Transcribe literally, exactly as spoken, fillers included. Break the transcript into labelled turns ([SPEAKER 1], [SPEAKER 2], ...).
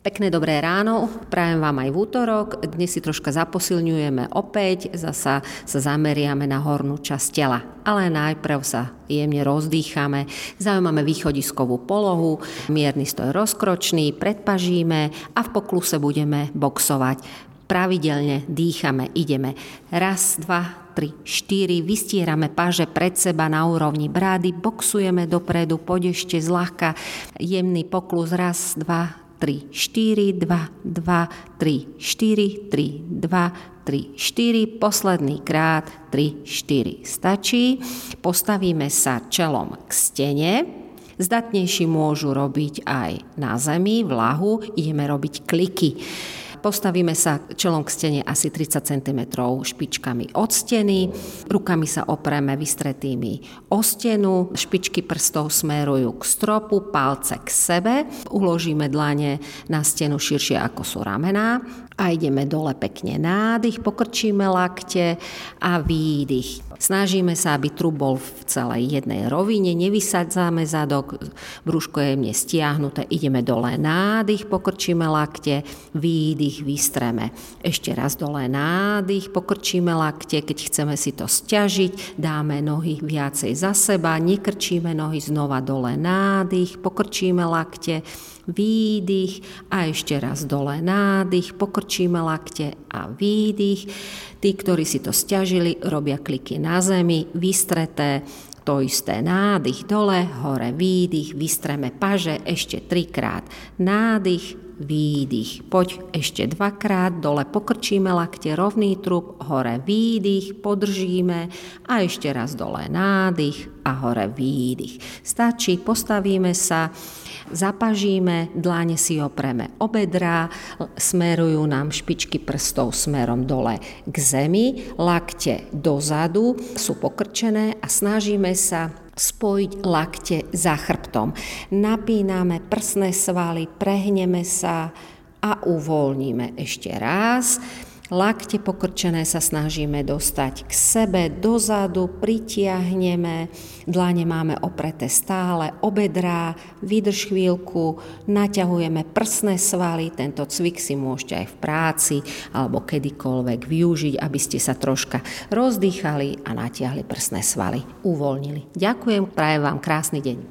[SPEAKER 1] Pekné dobré ráno, prajem vám aj v útorok. Dnes si troška zaposilňujeme opäť, zasa sa zameriame na hornú časť tela. Ale najprv sa jemne rozdýchame, zaujímame východiskovú polohu, mierny stoj rozkročný, predpažíme a v pokluse budeme boxovať. Pravidelne dýchame, ideme raz, dva, tri, štyri, vystierame paže pred seba na úrovni brády, boxujeme dopredu, poď ešte zľahka, jemný poklus, raz, dva, tri, štyri, dva, dva, tri, štyri, tri, dva, tri, štyri, posledný krát, tri, štyri. Stačí. Postavíme sa čelom k stene. Zdatnejší môžu robiť aj na zemi, v lahu. Ideme robiť kliky. Postavíme sa čelom k stene asi tridsať centimetrov špičkami od steny, rukami sa opreme vystretými o stenu, špičky prstov smerujú k stropu, palce k sebe, uložíme dlane na stenu širšie ako sú ramená a ideme dole pekne nádych, pokrčíme lakte a výdych. Snažíme sa, aby trup bol v celej jednej rovine, nevysadzame zadok, brúško je jemne stiahnuté, ideme dole nádych, pokrčíme lakte, výdych, vystreme. Ešte raz dole nádych, pokrčíme lakte, keď chceme si to sťažiť, dáme nohy viacej za seba, nekrčíme nohy, znova dole nádych, pokrčíme lakte, výdych a ešte raz dole nádych, pokrčíme lakte a výdych. Tí, ktorí si to sťažili, robia kliky na zemi, vystreté, to isté nádych dole, hore výdych, vystreme paže, ešte trikrát nádych, výdych. Poď ešte dvakrát, dole pokrčíme lakte, rovný trup, hore výdych, podržíme a ešte raz dole nádych a hore výdych. Stačí, postavíme sa, zapažíme, dláne si opreme o bedrá, smerujú nám špičky prstov smerom dole k zemi, lakte dozadu sú pokrčené a snažíme sa spojiť lakte za chrbtom. Napíname prsné svaly, prehneme sa a uvoľníme ešte raz. Lakte pokrčené sa snažíme dostať k sebe, dozadu, pritiahneme, dlane máme opreté stále o bedrá, vydrž chvíľku, naťahujeme prsné svaly, tento cvik si môžete aj v práci alebo kedykoľvek využiť, aby ste sa troška rozdýchali a natiahli prsné svaly, uvoľnili. Ďakujem, prajem vám krásny deň.